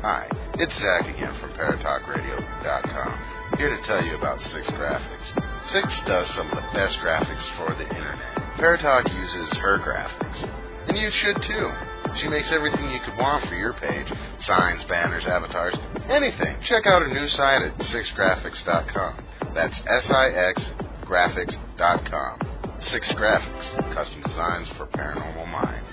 Hi, it's Zach again from ParatalkRadio.com, here to tell you about Six Graphics. Six does some of the best graphics for the internet. Paratalk uses her graphics, and you should too. She makes everything you could want for your page: signs, banners, avatars, anything. Check out her new site at sixgraphics.com. That's SIX graphics.com. Six Graphics, custom designs for paranormal minds.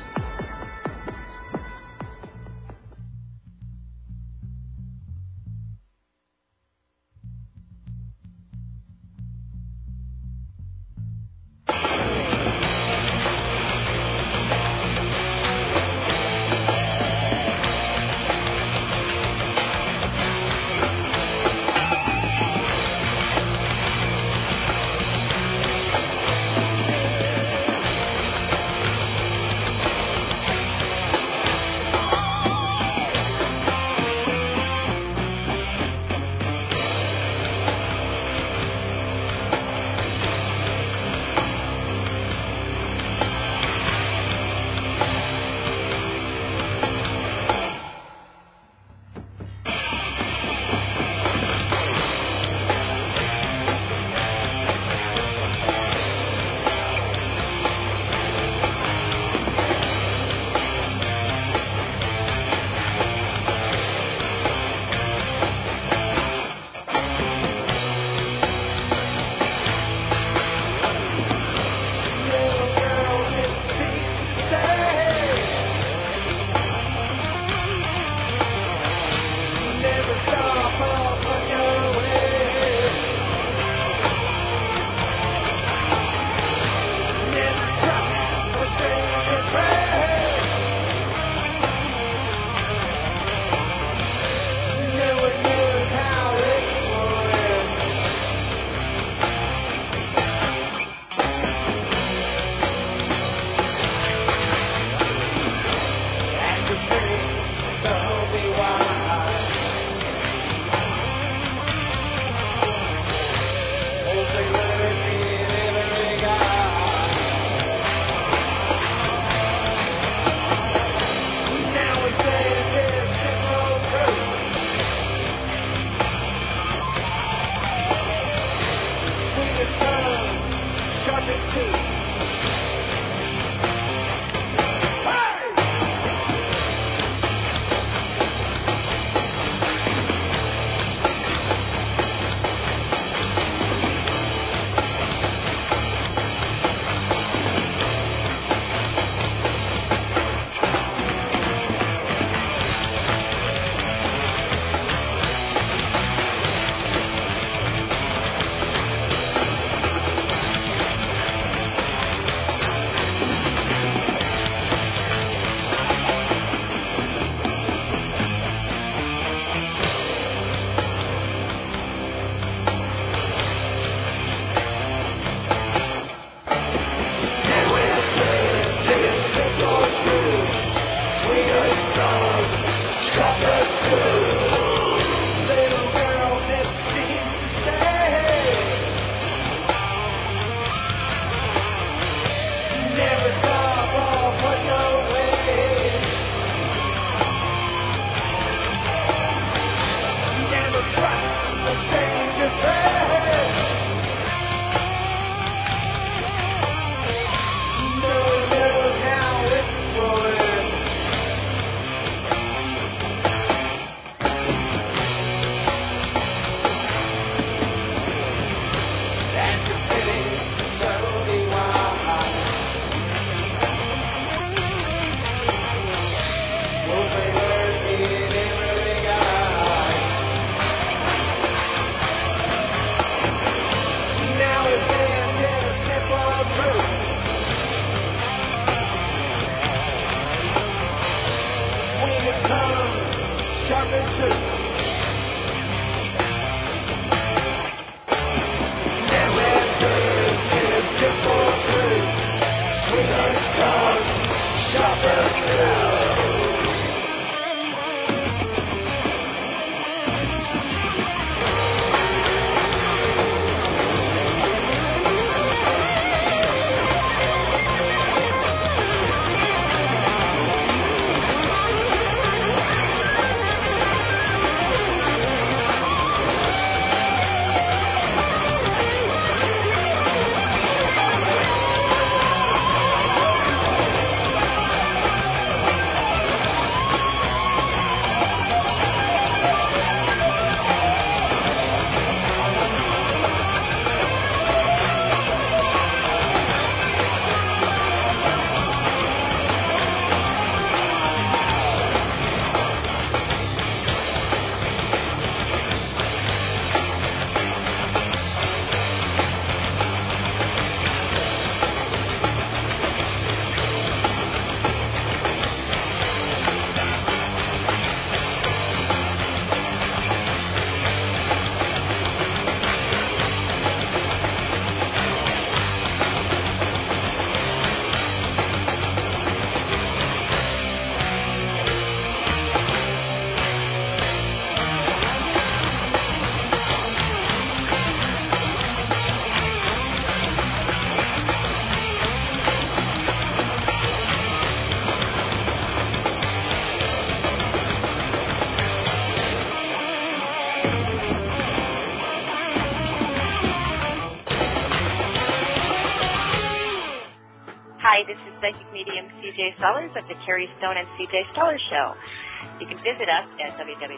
psychic medium C.J. Stollers of the Carrie Stone and C.J. Stollers Show. You can visit us at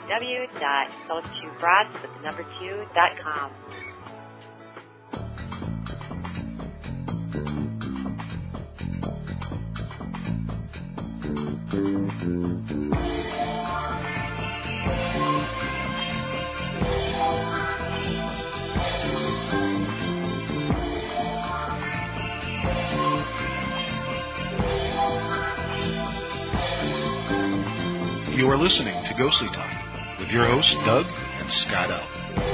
www.those2broads.com. You are listening to Ghostly Talk with your hosts, Doug and Scott L.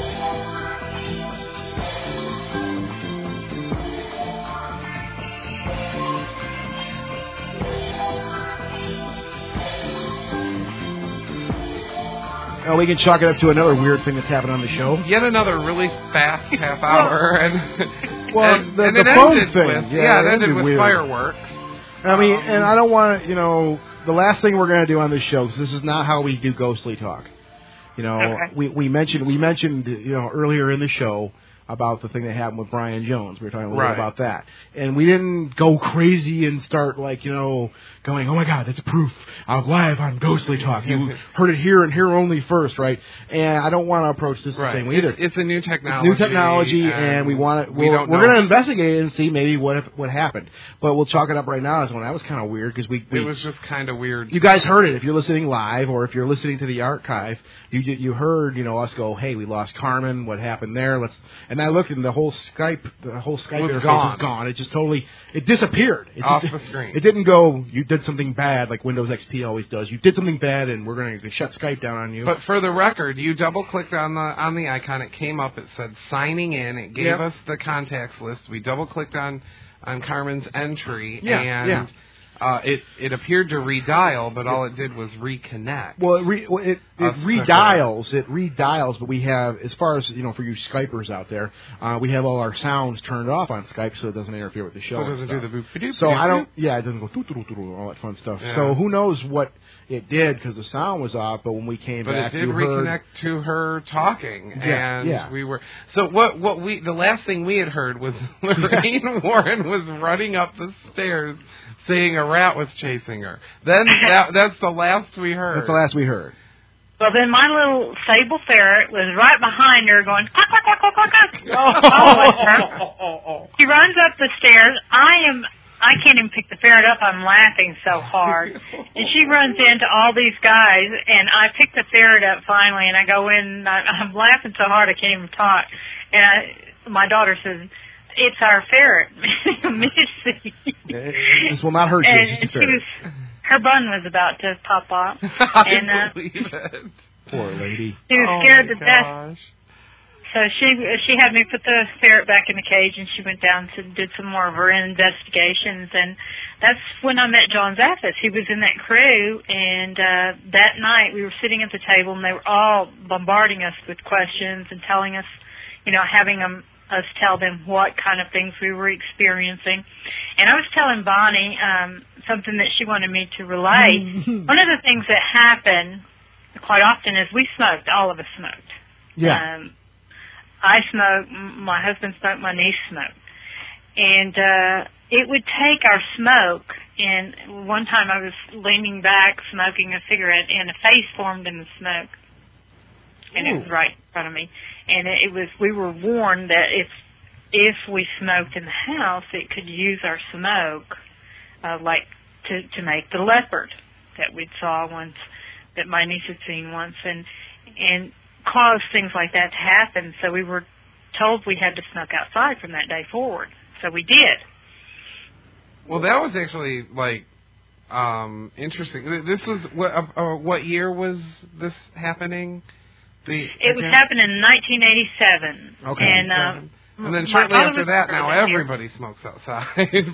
Oh, we can chalk it up to another weird thing that's happened on the show. Yet another really fast half hour, and the phone thing. It ended with weird. Fireworks. I mean, and I don't want to, the last thing we're going to do on this show, because this is not how we do Ghostly Talk. Okay. We mentioned earlier in the show about the thing that happened with Brian Jones. We were talking a little bit about that. And we didn't go crazy and start going, oh my God, that's proof. I'm live on Ghostly Talk. You heard it here and here only first, right? And I don't want to approach this the same way either. It's a new technology. And we're going to investigate it and see maybe what happened. But we'll chalk it up right now as one. That was kind of weird because it was just kind of weird. You guys heard it. If you're listening live or if you're listening to the archive, you heard, us go, hey, we lost Carmen. What happened there? And I looked and the whole Skype interface is gone. It just totally, it disappeared. Off the screen. It didn't go, you did something bad like Windows XP always does. You did something bad and we're going to shut Skype down on you. But for the record, you double-clicked on the icon. It came up. It said signing in. It gave us the contacts list. We double-clicked on Carmen's entry. It appeared to redial, but all it did was reconnect. Well, it redials, but we have, as far as, for you Skypers out there, we have all our sounds turned off on Skype so it doesn't interfere with the show. So it doesn't do the boop-a-doop. So I don't, it doesn't go doo-doo-doo-doo, all that fun stuff. Yeah. So who knows what it did because the sound was off, but when we came back, it did reconnect to her talking, and we were. So the last thing we had heard was Lorraine Warren was running up the stairs saying a rat was chasing her. Then that's the last we heard. That's the last we heard. Well, then my little sable ferret was right behind her going, quack, quack, quack, quack, quack, quack. She runs up the stairs. I can't even pick the ferret up. I'm laughing so hard. And she runs into all these guys, and I pick the ferret up finally, and I go in, and I'm laughing so hard I can't even talk. And my daughter says, it's our ferret, Missy. This will not hurt you. And her bun was about to pop off. I believe it. Poor lady. She was scared to death. So she had me put the ferret back in the cage, and she went down to did some more of her investigations, and that's when I met John Zaffis. He was in that crew, and that night we were sitting at the table, and they were all bombarding us with questions and telling us, having us tell them what kind of things we were experiencing. And I was telling Bonnie something that she wanted me to relate. One of the things that happened quite often is we smoked. All of us smoked. Yeah. I smoked, my husband smoked, my niece smoked. And it would take our smoke, and one time I was leaning back smoking a cigarette, and a face formed in the smoke. And it was right in front of me. And we were warned that if we smoked in the house, it could use our smoke, to make the leopard that we'd saw once, that my niece had seen once, and cause things like that to happen. So we were told we had to smoke outside from that day forward. So we did. Well, that was actually interesting. This was what year was this happening? It was happening in 1987. Okay. And then shortly after that, now everybody smokes outside.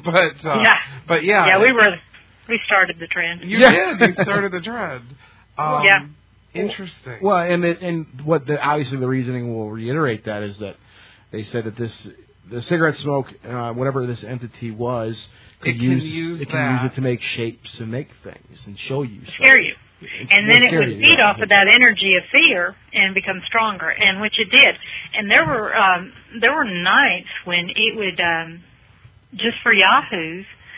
But we started the trend. You did. You started the trend. Interesting. Well, and what obviously the reasoning will reiterate that is that they said that the cigarette smoke, whatever this entity was, it can use it to make shapes and make things and show you stuff. Scare you. And then it would feed off of that energy of fear and become stronger, and which it did. And there were nights when it would, just for yahoos,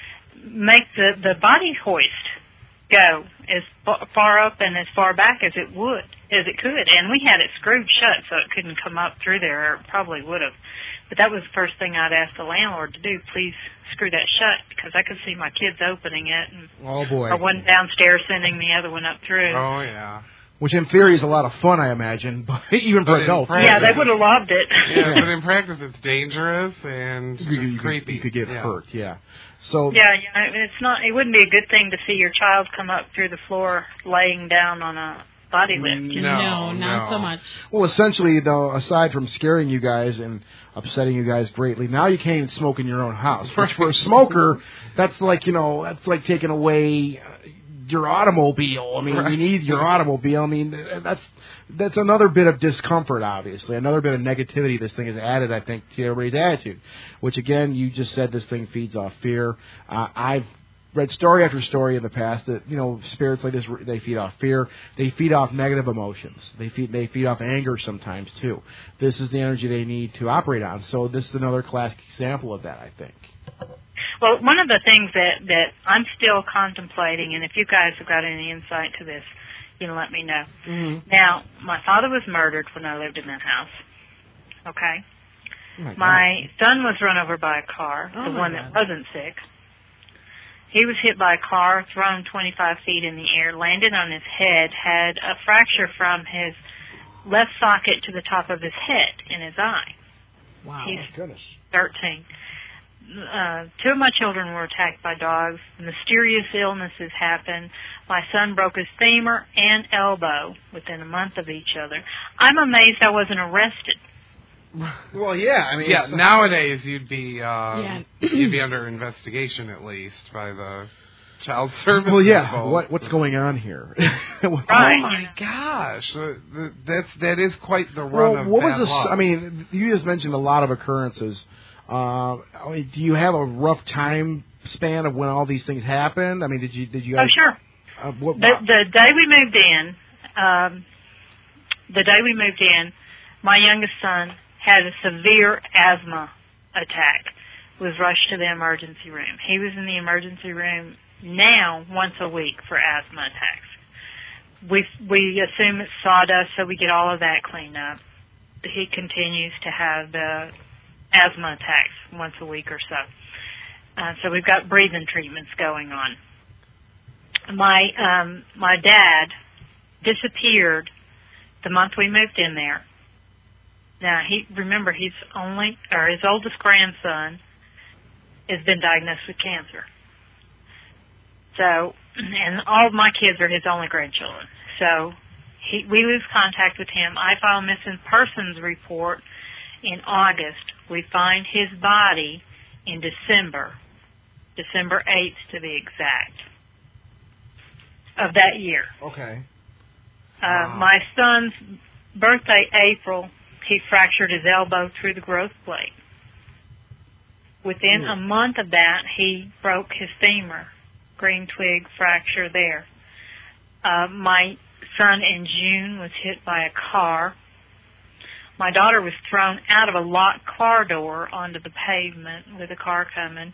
make the body hoist go as far up and as far back as it could. And we had it screwed shut so it couldn't come up through there, or it probably would have. But that was the first thing I'd ask the landlord to do. Please screw that shut, because I could see my kids opening it. And oh, boy. Or one downstairs sending the other one up through. Oh, yeah. Which in theory is a lot of fun, I imagine, but even for adults. Yeah, they would have loved it. Yeah, but in practice it's dangerous and just creepy. You could get hurt, yeah. So it's not. It wouldn't be a good thing to see your child come up through the floor laying down on a body lift. No, not so much. Well, essentially, though, aside from scaring you guys and upsetting you guys greatly, now you can't even smoke in your own house. Which for a smoker, that's like taking away your automobile. I mean, you need your automobile. I mean, that's another bit of discomfort, obviously. Another bit of negativity this thing has added, I think, to everybody's attitude. Which, again, you just said this thing feeds off fear. I've read story after story in the past that, spirits like this, they feed off fear. They feed off negative emotions. They feed off anger sometimes, too. This is the energy they need to operate on. So this is another classic example of that, I think. Well, one of the things that I'm still contemplating, and if you guys have got any insight to this, let me know. Mm-hmm. Now, my father was murdered when I lived in that house. Okay? Oh my son was run over by a car, the one that wasn't sick. He was hit by a car, thrown 25 feet in the air, landed on his head, had a fracture from his left socket to the top of his head in his eye. Wow. He's goodness. 13. Two of my children were attacked by dogs. Mysterious illnesses happened. My son broke his femur and elbow within a month of each other. I'm amazed I wasn't arrested. Well, yeah. I mean, nowadays you'd be under investigation at least by the child services. Well, yeah. What's going on here? Right. Oh my gosh, that is quite the run of bad luck. I mean, you just mentioned a lot of occurrences. Do you have a rough time span of when all these things happened? I mean, did you guys? Oh, sure. The day we moved in, my youngest son had a severe asthma attack. Was rushed to the emergency room. He was in the emergency room now once a week for asthma attacks. We assume it's sawdust, so we get all of that cleaned up. He continues to have the asthma attacks once a week or so. So we've got breathing treatments going on. My dad disappeared the month we moved in there. Now, his oldest grandson has been diagnosed with cancer. So, and all of my kids are his only grandchildren. So we lose contact with him. I file a missing persons report in August. We find his body in December 8th to be exact, of that year. Okay. Wow. My son's birthday, April, he fractured his elbow through the growth plate. Within a month of that, he broke his femur, green twig fracture there. My son in June was hit by a car. My daughter was thrown out of a locked car door onto the pavement with a car coming.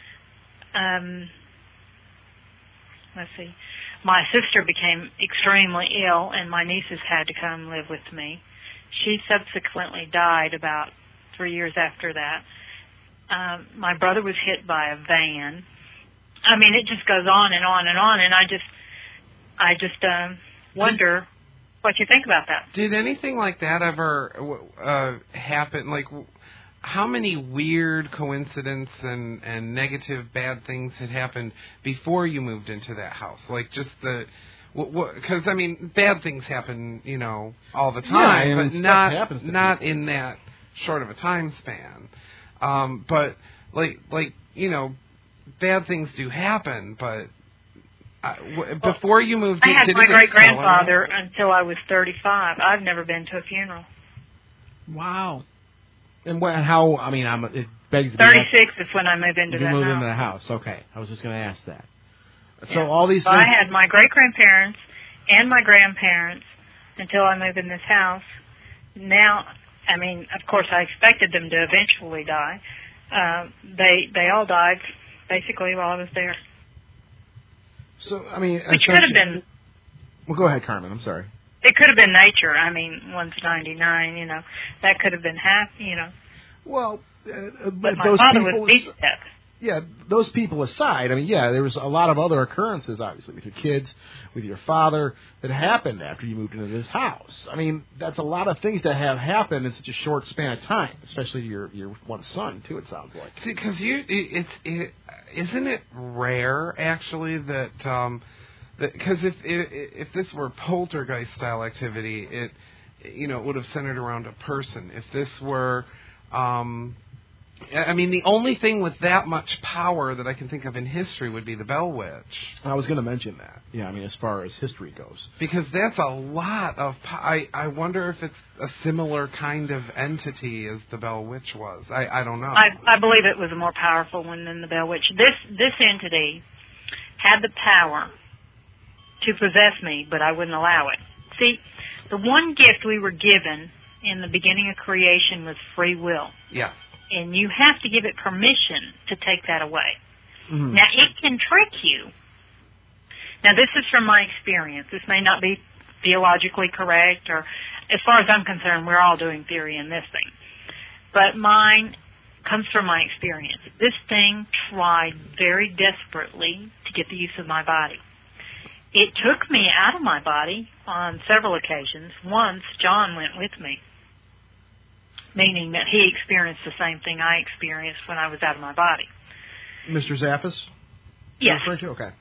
Let's see. My sister became extremely ill, and my nieces had to come live with me. She subsequently died about 3 years after that. My brother was hit by a van. I mean, it just goes on and on and on, and I just wonder what you think about that. Did anything like that ever happen? Like, how many weird coincidences and negative bad things had happened before you moved into that house? Like, just because I mean, bad things happen, all the time, but not in that short of a time span. But bad things do happen. But before you moved, I had my great grandfather until I was 35. I've never been to a funeral. Wow. And how? I mean, it begs to be 36 is when I moved into the house. You moved into the house. Okay, I was just going to ask that. So all these things. I had my great-grandparents and my grandparents until I moved in this house. Now, I mean, of course, I expected them to eventually die. They all died basically, while I was there. So, I mean... It could have been... Well, go ahead, Carmen. I'm sorry. It could have been nature. I mean, one's 99, you know. That could have been half, you know. Well, but my those father people... was beat to death. Yeah, those people aside, I mean, yeah, there was a lot of other occurrences, obviously, with your kids, with your father, that happened after you moved into this house. I mean, that's a lot of things that have happened in such a short span of time, especially to your one son, too, it sounds like. See, because isn't it rare, actually, that... Because if this were poltergeist-style activity, it would have centered around a person. If this were... I mean, the only thing with that much power that I can think of in history would be the Bell Witch. I was going to mention that. Yeah, I mean, as far as history goes. Because that's a lot of... I wonder if it's a similar kind of entity as the Bell Witch was. I don't know. I believe it was a more powerful one than the Bell Witch. This entity had the power to possess me, but I wouldn't allow it. See, the one gift we were given in the beginning of creation was free will. Yeah. And you have to give it permission to take that away. Mm-hmm. Now, it can trick you. Now, this is from my experience. This may not be theologically correct, or as far as I'm concerned, we're all doing theory in this thing. But mine comes from my experience. This thing tried very desperately to get the use of my body. It took me out of my body on several occasions. Once, John went with me, meaning that he experienced the same thing I experienced when I was out of my body. Mr. Zaffis? Yes. Okay.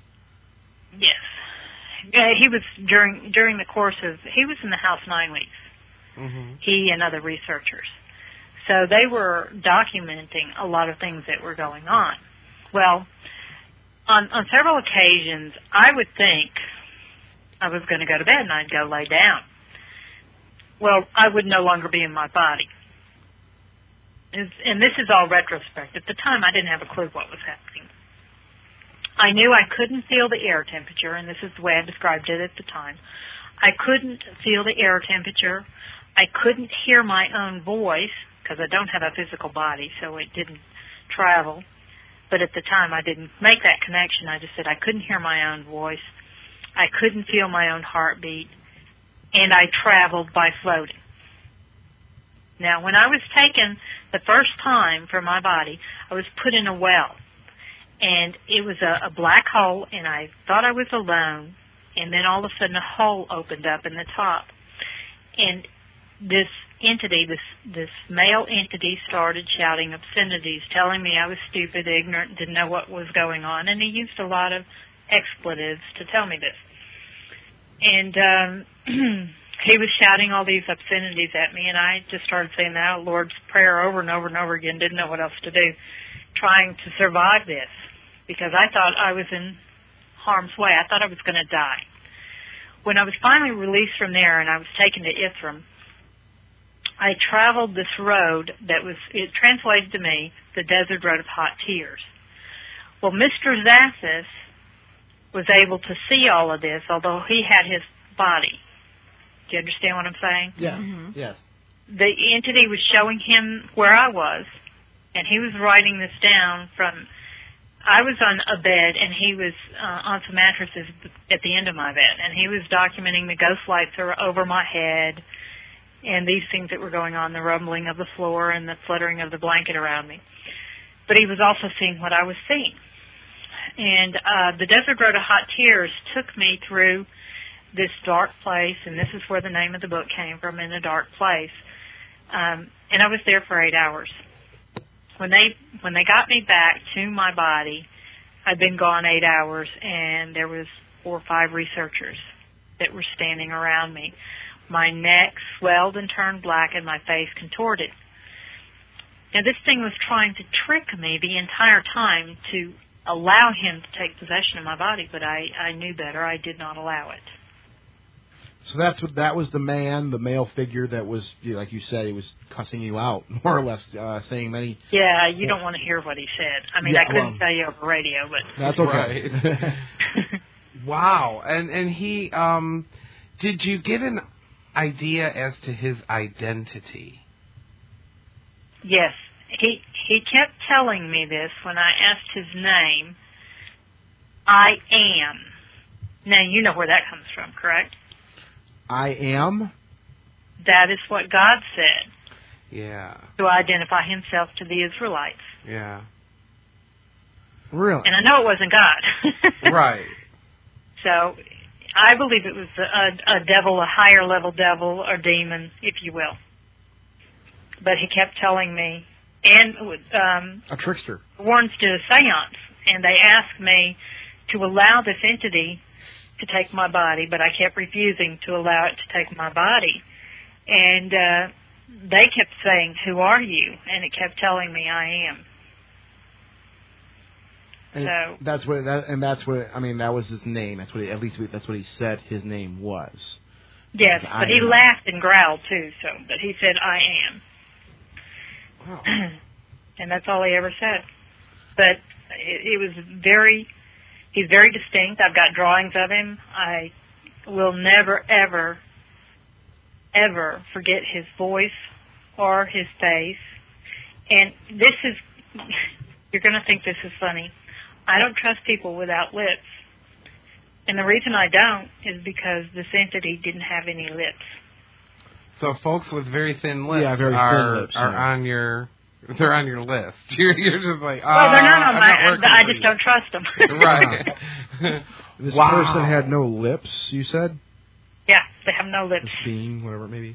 Yes. He was during the course of, he was in the house 9 weeks. Mm-hmm. He and other researchers. So they were documenting a lot of things that were going on. Well, on several occasions, I would think I was going to go to bed and I'd go lay down. Well, I would no longer be in my body. And this is all retrospect. At the time, I didn't have a clue what was happening. I knew I couldn't feel the air temperature, and this is the way I described it at the time. I couldn't feel the air temperature. I couldn't hear my own voice, because I don't have a physical body, so it didn't travel. But at the time, I didn't make that connection. I just said I couldn't hear my own voice. I couldn't feel my own heartbeat. And I traveled by floating. Now, when I was taken the first time from my body, I was put in a well. And it was a black hole, and I thought I was alone. And then all of a sudden, a hole opened up in the top. And this entity, this male entity, started shouting obscenities, telling me I was stupid, ignorant, didn't know what was going on. And he used a lot of expletives to tell me this. And he was shouting all these obscenities at me, and I just started saying the Lord's Prayer over and over and over again, didn't know what else to do, trying to survive this, because I thought I was in harm's way. I thought I was going to die. When I was finally released from there and I was taken to Ithram, I traveled this road that was, it translated to me, the Desert Road of Hot Tears. Well, Mr. Zaffis was able to see all of this, although he had his body. Do you understand what I'm saying? Yeah. Mm-hmm. Yes. The entity was showing him where I was, and he was writing this down from, I was on a bed, and he was on some mattresses at the end of my bed, and he was documenting the ghost lights over my head, and these things that were going on, the rumbling of the floor and the fluttering of the blanket around me. But he was also seeing what I was seeing. And the Desert Road of Hot Tears took me through this dark place, and this is where the name of the book came from, In a Dark Place. And I was there for 8 hours. When they got me back to my body, I'd been gone 8 hours, and there was 4 or 5 researchers that were standing around me. My neck swelled and turned black, and my face contorted. Now, this thing was trying to trick me the entire time to allow him to take possession of my body, but I knew better. I did not allow it. So that was the male figure that was, like you said, he was cussing you out, more or less, saying many... Yeah, you don't want to hear what he said. I mean, I couldn't tell you over radio, but... That's okay. Right. Wow. And he, did you get an idea as to his identity? Yes, he kept telling me this when I asked his name. I am. Now you know where that comes from, correct? I am? That is what God said. Yeah. To identify himself to the Israelites. Yeah. Really? And I know it wasn't God. Right. So I believe it was a devil, a higher level devil or demon, if you will. But he kept telling me, and a trickster. Warrens did a seance, and they asked me to allow this entity to take my body, but I kept refusing to allow it to take my body. And they kept saying, "Who are you?" And it kept telling me, "I am." And so that's what I mean. That was his name. That's what that's what he said his name was. Yes, but he laughed and growled too. So, but he said, "I am." Wow. And that's all he ever said. But it was he's very distinct. I've got drawings of him. I will never, ever, ever forget his voice or his face. And this is, you're going to think this is funny. I don't trust people without lips. And the reason I don't is because this entity didn't have any lips. So folks with very thin lips, are on your list. You're just like, well, they're not on my. I just don't trust them. Right. This person had no lips. You said? Yeah, they have no lips. This being, whatever, maybe.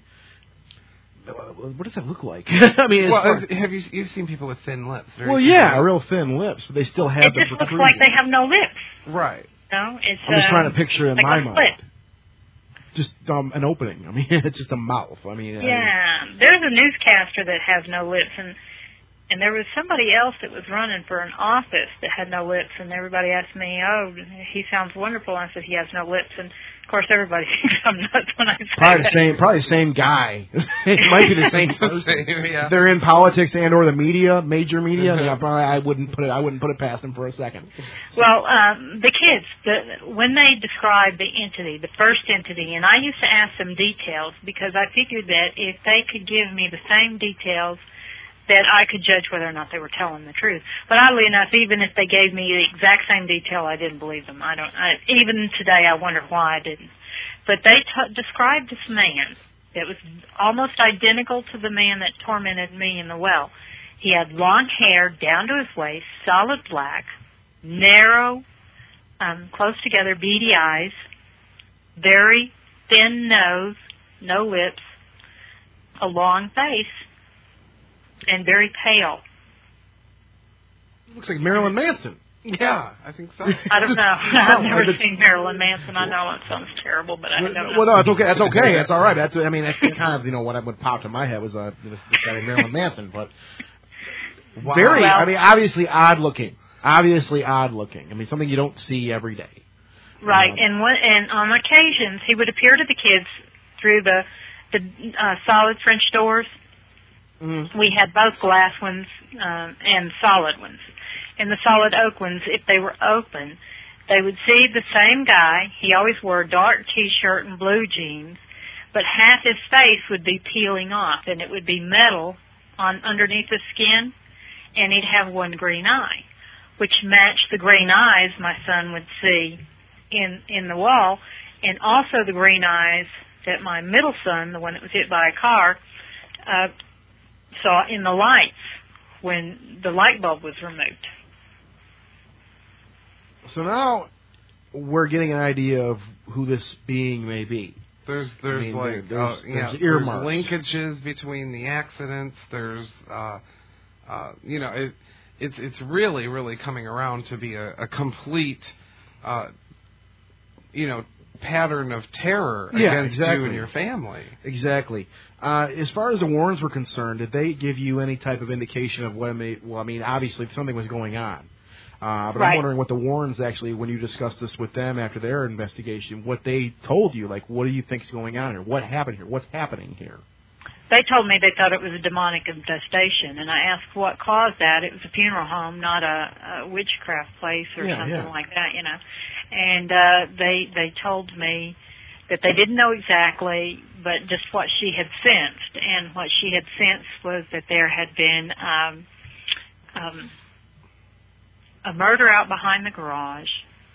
What does that look like? I mean, have you've seen people with thin lips? Real thin lips, but they still have. It just looks like they have no lips. Right. No, it's. I'm just trying to picture in like my mind. Split. Just an opening. I mean, it's just a mouth. I mean. Yeah, there's a newscaster that has no lips, and there was somebody else that was running for an office that had no lips, and everybody asked me, "Oh, he sounds wonderful." And I said, "He has no lips," and of course everybody thinks I'm nuts when I say that. Probably the same guy. It might be the same person. Yeah. They're in politics and or the media, major media. Yeah, probably I wouldn't put it past them for a second. So. Well, the kids, when they described the entity, the first entity, and I used to ask them details because I figured that if they could give me the same details, that I could judge whether or not they were telling the truth. But oddly enough, even if they gave me the exact same detail, I didn't believe them. Even today, I wonder why I didn't. But they described this man that was almost identical to the man that tormented me in the well. He had long hair down to his waist, solid black, narrow, close together, beady eyes, very thin nose, no lips, a long face, and very pale. Looks like Marilyn Manson. Yeah, I think so. I don't know. I've never seen Marilyn Manson. I know it sounds terrible, but I don't know. Well, no, it's okay. That's okay. That's all right. That's kind of what popped in my head was this guy Marilyn Manson, but very. Well, I mean, obviously odd looking. I mean, something you don't see every day. Right, and on occasions he would appear to the kids through the solid French doors. Mm-hmm. We had both glass ones and solid ones. And the solid oak ones, if they were open, they would see the same guy. He always wore a dark T-shirt and blue jeans, but half his face would be peeling off, and it would be metal underneath the skin, and he'd have one green eye, which matched the green eyes my son would see in the wall, and also the green eyes that my middle son, the one that was hit by a car, saw in the lights when the light bulb was removed. So now we're getting an idea of who this being may be. There's linkages between the accidents. There's it's really, really coming around to be a complete pattern of terror against you and your family. Exactly. As far as the Warrens were concerned, did they give you any type of indication of what it may... Well, I mean, obviously something was going on. But right. I'm wondering what the Warrens actually, when you discussed this with them after their investigation, what they told you. Like, what do you think is going on here? What happened here? What's happening here? They told me they thought it was a demonic infestation, and I asked what caused that. It was a funeral home, not a witchcraft place or something like that, And they told me that they didn't know exactly, but just what she had sensed. And what she had sensed was that there had been a murder out behind the garage,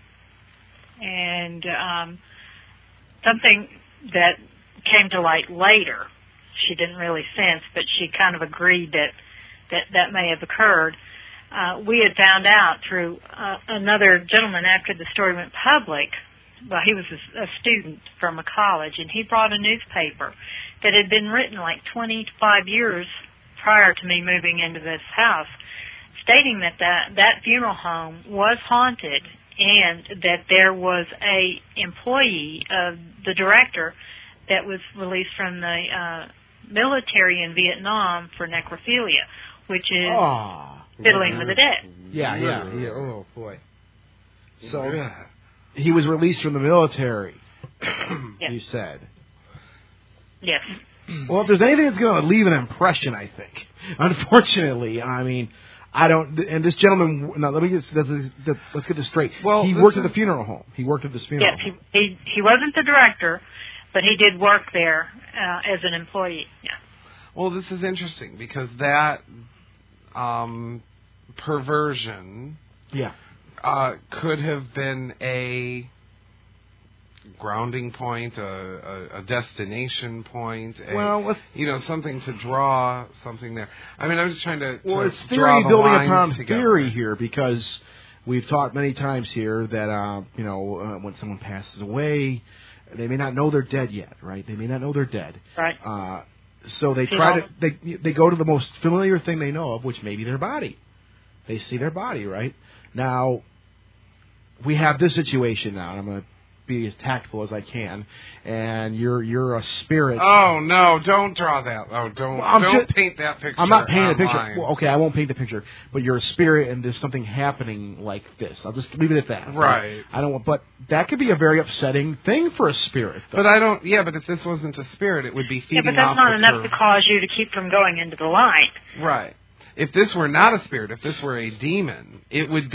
and something that came to light later. She didn't really sense, but she kind of agreed that may have occurred. We had found out through another gentleman after the story went public. Well, he was a student from a college, and he brought a newspaper that had been written like 25 years prior to me moving into this house, stating that funeral home was haunted and that there was a employee of the director that was released from the military in Vietnam for necrophilia, which is fiddling with the dead. Yeah. Oh, boy. So he was released from the military, yes. You said. Yes. Well, if there's anything that's going to leave an impression, I think, unfortunately, I mean, I don't. And this gentleman, now let's get this straight. Well, he worked at the funeral home. He worked at this funeral home. Yes, he wasn't the director, but he did work there as an employee. Yeah. Well, this is interesting because that perversion, could have been a grounding point, a destination point, something to draw something there. I mean, I'm just trying to it's theory draw the building lines upon together. Theory here, because we've talked many times here that when someone passes away, they may not know they're dead yet, right? They may not know they're dead, right? So they they go to the most familiar thing they know of, which may be their body. They see their body, right? Now we have this situation now, and I'm going to be as tactful as I can, and you're a spirit. Oh no! Don't draw that. Oh, don't paint that picture. I'm not painting a picture. Online. Well, okay, I won't paint the picture. But you're a spirit, and there's something happening like this. I'll just leave it at that. Right. I don't. But that could be a very upsetting thing for a spirit. Though. But I don't. Yeah, but if this wasn't a spirit, it would be feeding off. Yeah, but that's not enough to cause you to keep from going into the light. Right. If this were not a spirit, if this were a demon, it would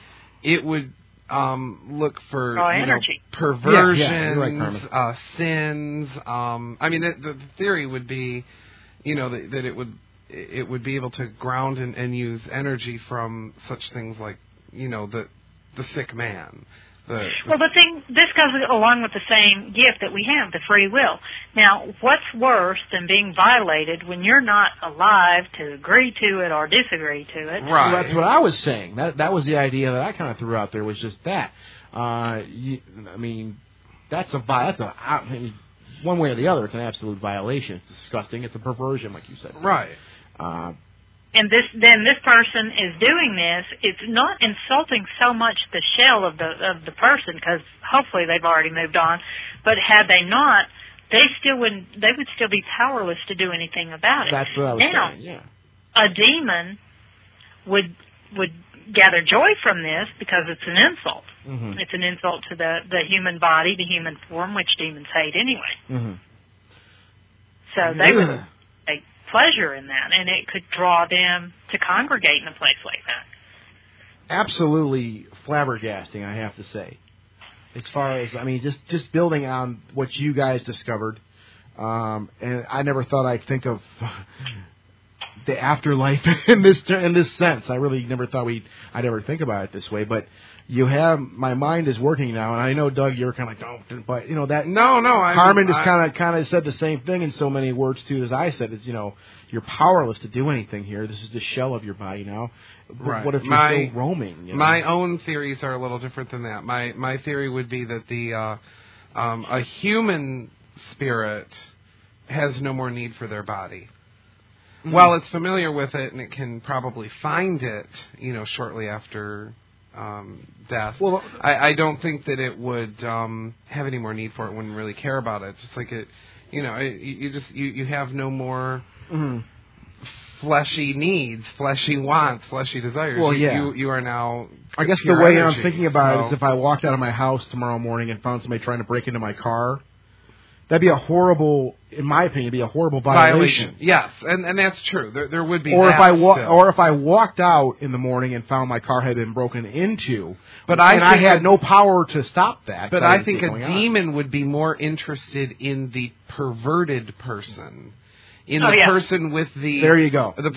look for perversions, sins. I mean, the theory would be, that it would be able to ground and use energy from such things like, the sick man. Well, this goes along with the same gift that we have, the free will. Now, what's worse than being violated when you're not alive to agree to it or disagree to it? Right. Well, that's what I was saying. That was the idea that I kind of threw out there, was just that. I mean, one way or the other, it's an absolute violation. It's disgusting. It's a perversion, like you said. Right. And this person is doing this. It's not insulting so much the shell of the person, because hopefully they've already moved on. But had they not, they would still be powerless to do anything about it. That's what I was saying. Yeah. A demon would gather joy from this because it's an insult. Mm-hmm. It's an insult to the human body, the human form, which demons hate anyway. Mm-hmm. So they would take pleasure in that, and it could draw them to congregate in a place like that. Absolutely flabbergasting, I have to say. As far as, just building on what you guys discovered, and I never thought I'd think of the afterlife in this sense. I really never thought I'd ever think about it this way. But my mind is working now, and I know, Doug, you're kind of like, don't, but that. No. Carmen just kind of said the same thing in so many words too as I said. It's you're powerless to do anything here. This is the shell of your body now. Right. What if you're still roaming? My own theories are a little different than that. My theory would be that a human spirit has no more need for their body. Mm-hmm. While it's familiar with it and it can probably find it, shortly after death. Well, I don't think that it would have any more need for it. Wouldn't really care about it. Just like it, you have no more fleshy needs, fleshy wants, fleshy desires. Well, yeah. You are now. I guess the way I'm thinking about it is if I walked out of my house tomorrow morning and found somebody trying to break into my car, That'd be a horrible, in my opinion, be a horrible violation. Yes, and that's true. There would be. Or if I walked out in the morning and found my car had been broken into, I had no power to stop that. But I think a demon would be more interested in the perverted person. In the person with the the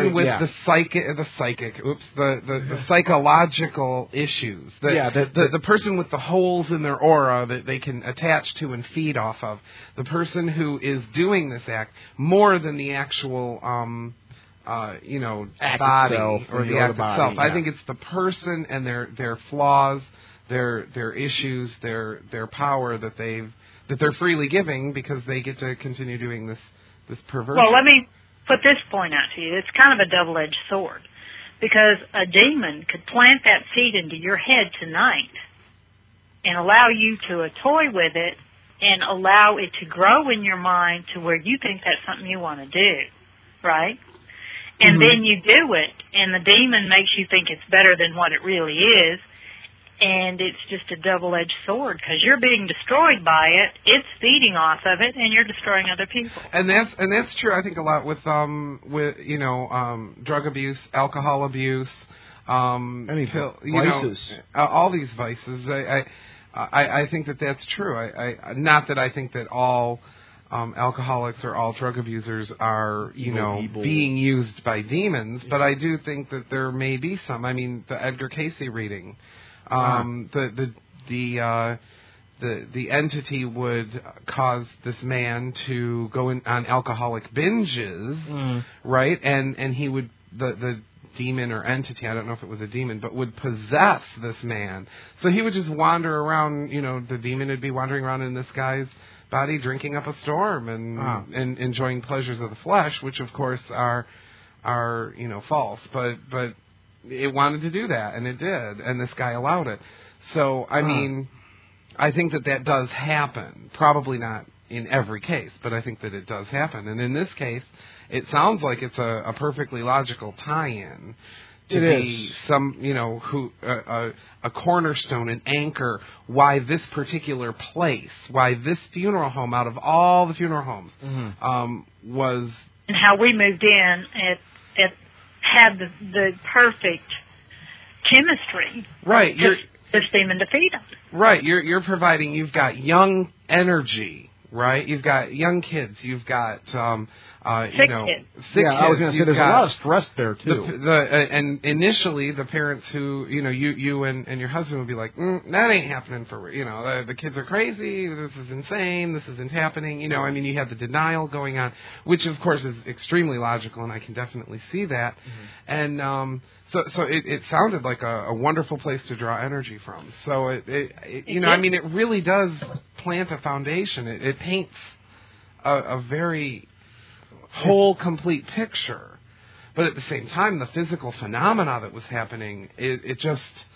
psychological issues, the person with the holes in their aura that they can attach to and feed off of, the person who is doing this act more than the actual act body itself, or the act itself. I think it's the person and their flaws, their issues, their power that they're freely giving because they get to continue doing this perversion. Well, let me put this point out to you. It's kind of a double-edged sword because a demon could plant that seed into your head tonight and allow you to toy with it and allow it to grow in your mind to where you think that's something you want to do, right? And then you do it, and the demon makes you think it's better than what it really is, and it's just a double-edged sword because you're being destroyed by it. It's feeding off of it, and you're destroying other people. And that's true. I think a lot with drug abuse, alcohol abuse, vices, all these vices. I think that's true. Not that I think that all alcoholics or all drug abusers are being used by demons, but I do think that there may be some. I mean, the Edgar Cayce reading. The entity would cause this man to go on alcoholic binges, right? And he would the demon or entity, I don't know if it was a demon, but would possess this man. So he would just wander around. The demon would be wandering around in this guy's body, drinking up a storm and enjoying pleasures of the flesh, which of course are false, but it wanted to do that, and it did, and this guy allowed it. So, I mean, I think that does happen. Probably not in every case, but I think that it does happen. And in this case, it sounds like it's a perfectly logical tie-in to be some, a cornerstone, an anchor, why this particular place, why this funeral home, out of all the funeral homes, was... And how we moved in, it had the perfect chemistry, right? This demon to feed them, right? You're providing. You've got young energy, right? You've got young kids. You've got kids. I was going to say there's a lot of stress there too. And initially the parents who you and your husband would be like, that ain't happening for the kids are crazy. This is insane. This isn't happening. I mean, you have the denial going on, which of course is extremely logical, and I can definitely see that. And so it sounded like a wonderful place to draw energy from. So I mean, it really does plant a foundation. It paints a very whole, complete picture. But at the same time, the physical phenomena that was happening, it's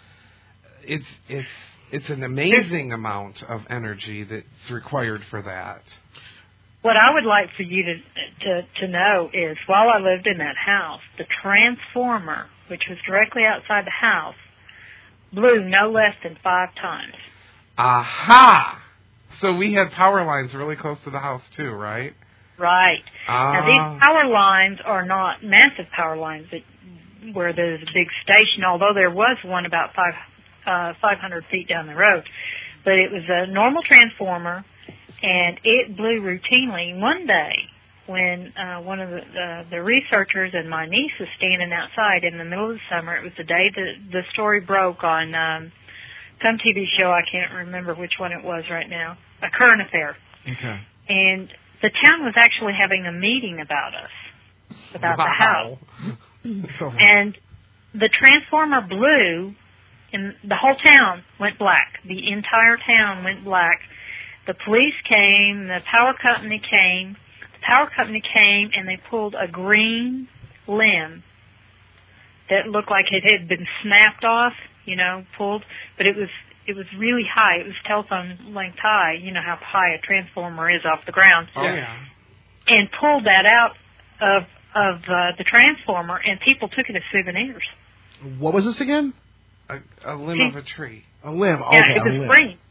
an amazing amount of energy that's required for that. What I would like for you to know is, while I lived in that house, the transformer, which was directly outside the house, blew no less than 5 times. Aha! So we had power lines really close to the house too, right? Right. Now, these power lines are not massive power lines where there's a big station, although there was one about 500 feet down the road. But it was a normal transformer, and it blew routinely. One day, when one of the researchers and my niece was standing outside in the middle of the summer, it was the day that the story broke on some TV show, I can't remember which one it was right now, A Current Affair. Okay. And the town was actually having a meeting about us, about the house. And the transformer blew, and the whole town went black. The entire town went black. The police came, the power company came. The power company came, and they pulled a green limb that looked like it had been snapped off, pulled, but it was really high. It was telephone length high. You know how high a transformer is off the ground. Oh, yeah. And pulled that out of the transformer, and people took it as souvenirs. What was this again? A limb of a tree. A limb. Okay, yeah, it was green.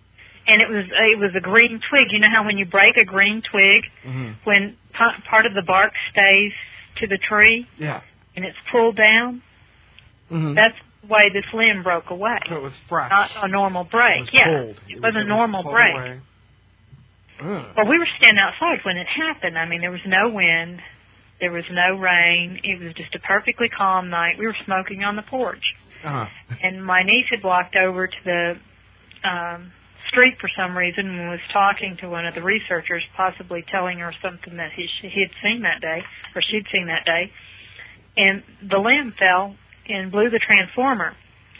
and it was a green twig. You know how when you break a green twig, when part of the bark stays to the tree, and it's pulled down, that's the way this limb broke away. So it was fresh. Not a normal break. It was a normal break. Away. Well, we were standing outside when it happened. I mean, there was no wind. There was no rain. It was just a perfectly calm night. We were smoking on the porch. And my niece had walked over to the street for some reason and was talking to one of the researchers, possibly telling her something that he had seen that day, or she'd seen that day. And the limb fell and blew the transformer.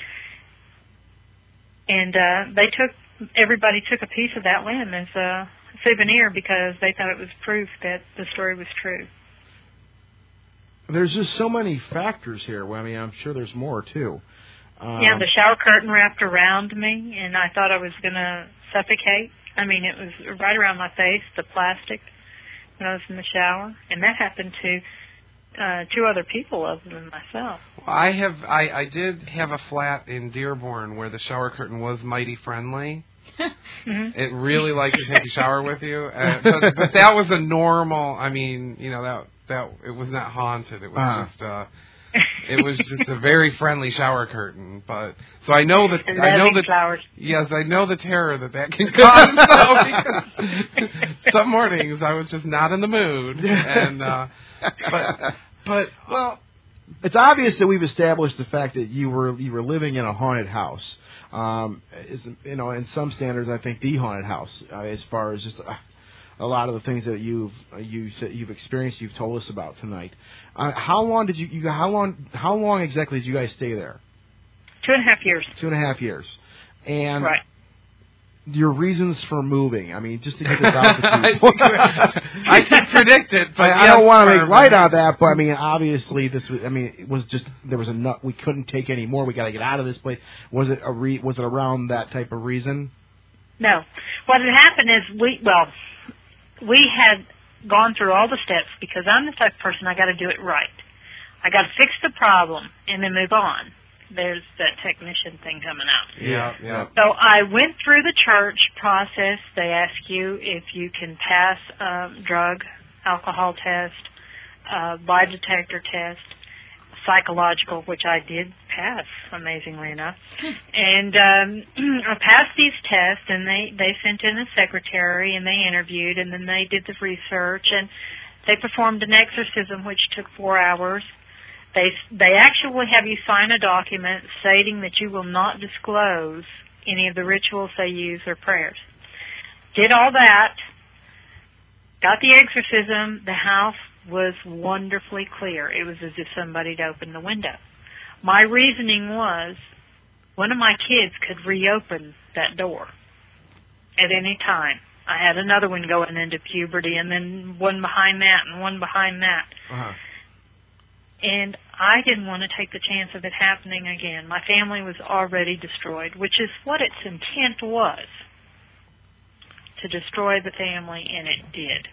And everybody took a piece of that limb as a souvenir because they thought it was proof that the story was true. There's just so many factors here. Well, I mean, I'm sure there's more, too. The shower curtain wrapped around me, and I thought I was going to suffocate. I mean, it was right around my face, the plastic, when I was in the shower. And that happened to 2 other people other than myself. Well, I did have a flat in Dearborn where the shower curtain was mighty friendly. It really liked to take a shower with you. But that was a normal, I mean, you know, that it was not haunted. It was just a very friendly shower curtain. But so I know that flowers. Yes, I know the terror that can cause. Because some mornings I was just not in the mood, and but well, it's obvious that we've established the fact that you were living in a haunted house. In some standards, I think the haunted house, as far as just a lot of the things that you've experienced, you've told us about tonight. How long exactly did you guys stay there? 2.5 years. 2.5 years, and right. Your reasons for moving. I mean, just to get this out to people. I can predict it, but I don't want to make light out of that. But I mean, obviously, it was just there was enough. We couldn't take any more. We got to get out of this place. Was it around that type of reason? No. What had happened is we had gone through all the steps because I'm the type of person I got to do it right. I got to fix the problem and then move on. There's that technician thing coming out. Yeah. So I went through the church process. They ask you if you can pass drug, alcohol test, lie detector test, psychological, which I did pass, amazingly enough. And I passed these tests, and they sent in a secretary, and they interviewed, and then they did the research, and they performed an exorcism, which took 4 hours. They actually have you sign a document stating that you will not disclose any of the rituals they use or prayers. Did all that, got the exorcism, the house was wonderfully clear. It was as if somebody had opened the window. My reasoning was one of my kids could reopen that door at any time. I had another one going into puberty, and then one behind that, and one behind that. And I didn't want to take the chance of it happening again. My family was already destroyed, which is what its intent was, to destroy the family, and it did.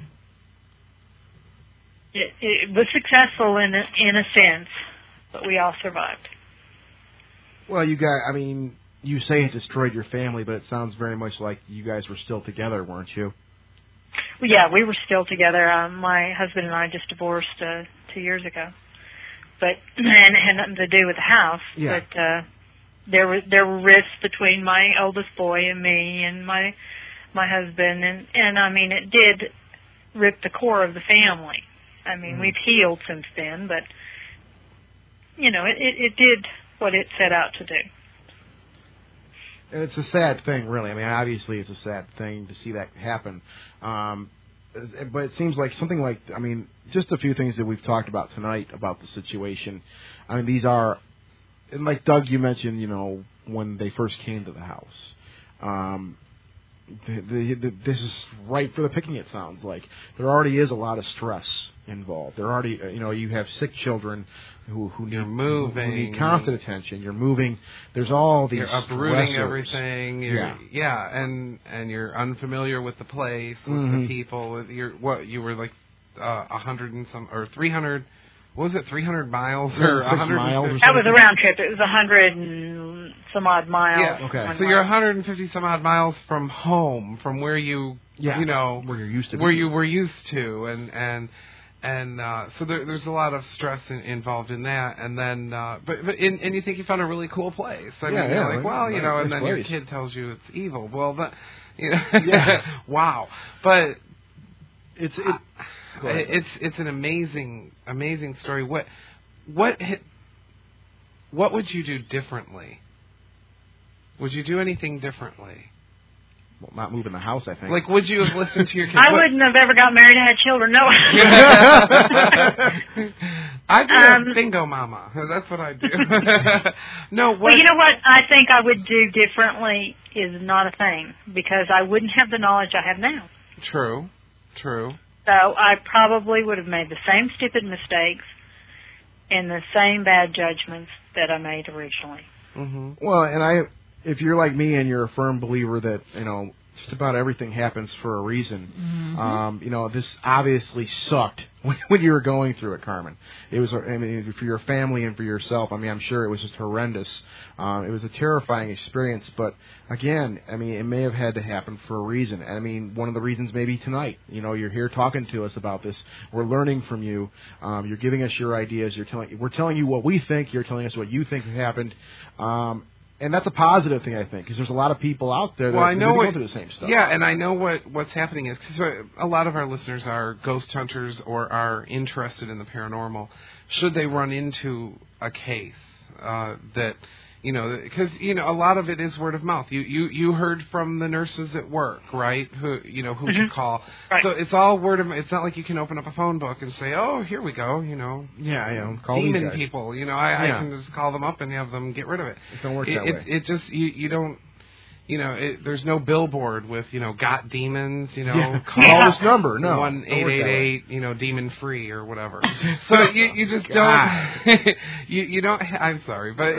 It was successful in a sense, but we all survived. Well, you say it destroyed your family, but it sounds very much like you guys were still together, weren't you? Well, yeah, we were still together. My husband and I just divorced 2 years ago. But and it had nothing to do with the house. Yeah. But there were rifts between my oldest boy and me and my husband, and I mean it did rip the core of the family. I mean we've healed since then, but you know it did what it set out to do. And it's a sad thing, really. I mean, obviously it's a sad thing to see that happen. But it seems like just a few things that we've talked about tonight about the situation. I mean, these are, and like Doug, you mentioned, when they first came to the house. This is right for the picking, it sounds like. There already is a lot of stress involved. There already, you have sick children who need constant attention. You're moving. There's all these You're uprooting stressors. everything. And you're unfamiliar with the place, with the people. You were like 100 and some, or 300. What was it, 300 miles or 6 miles? That was a round trip. It was 160 some odd miles. Yeah. Okay. So you're 150 some odd miles from home, from where you, you know, where you're used to, where you were used to, and so there's a lot of stress involved in that, and then but you think you found a really cool place. I mean, you're like, well, you know, and then your kid tells you it's evil. Well, that, you know, wow. But it's an amazing story. What would you do differently? Would you do anything differently? Well, not moving the house, I think. Like, would you have listened to your kids? I wouldn't have ever got married and had children, no. I'd be a bingo mama. That's what I do. No, what? Well, you know what I think I would do differently is not a thing, because I wouldn't have the knowledge I have now. True. So I probably would have made the same stupid mistakes and the same bad judgments that I made originally. Mm-hmm. Well, and if you're like me and you're a firm believer that, you know, just about everything happens for a reason, you know, this obviously sucked when you were going through it, Carmen. It was, I mean, for your family and for yourself, I mean, I'm sure it was just horrendous. It was a terrifying experience, but again, I mean, it may have had to happen for a reason. And I mean, one of the reasons maybe tonight, you know, you're here talking to us about this. We're learning from you. You're giving us your ideas. We're telling you what we think. You're telling us what you think happened. And that's a positive thing, I think, because there's a lot of people out there that are going through the same stuff. Yeah, and I know what's happening is, because a lot of our listeners are ghost hunters or are interested in the paranormal. Should they run into a case that, you know, because, you know, a lot of it is word of mouth. You heard from the nurses at work, right? Who to call. Right. So it's all word of mouth. It's not like you can open up a phone book and say, oh, here we go, you know. Yeah, call demon people. You know, I can just call them up and have them get rid of it. It don't work that way. It just, you don't. You know, there's no billboard with, you know, got demons, you know, call this number, no. 1-888, you know, demon free or whatever. So you just don't, you don't, I'm sorry, but